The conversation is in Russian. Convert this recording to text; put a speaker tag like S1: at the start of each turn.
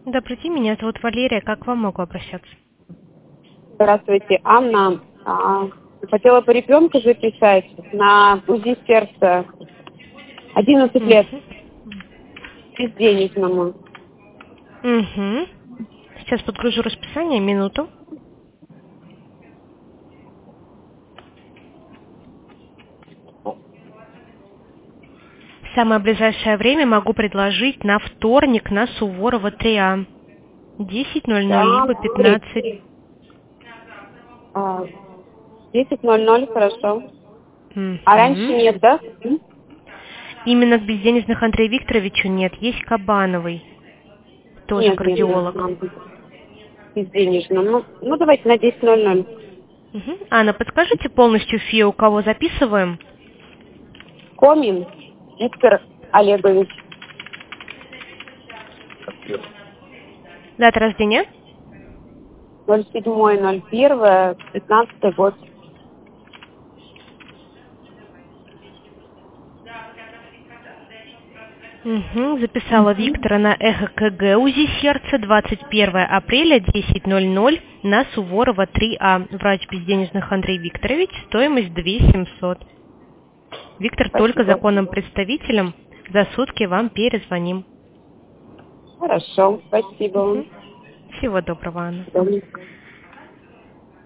S1: Добрый день, меня зовут Валерия. Как к вам могу обращаться?
S2: Здравствуйте, Анна. Хотела по ребенку записать на УЗИ сердца. 11 лет. Безденежному.
S1: Угу. Сейчас подгружу расписание, минуту. В самое ближайшее время могу предложить на вторник на Суворова 3А. 10:00 либо 15.
S2: 10:00, хорошо.
S1: Угу.
S2: А раньше нет, да?
S1: Именно к безденежных Андрею Викторовичу нет. Есть Кабановый, тоже
S2: Нет,
S1: кардиолог.
S2: Безденежному. Ну, давайте на 10:00.
S1: Угу. Анна, подскажите полностью ФИО, у кого записываем?
S2: Комин Виктор Олегович.
S1: Дата рождения?
S2: 07.01.15 год.
S1: Угу. Записала Виктора на ЭХКГ УЗИ сердца 21 апреля 10:00 на Суворова 3А. Врач безденежных Андрей Викторович. Стоимость 2700. Виктор только
S2: Спасибо.
S1: законным представителем. За сутки вам перезвоним.
S2: Хорошо, спасибо вам.
S1: Всего доброго, Анна.
S2: До свидания.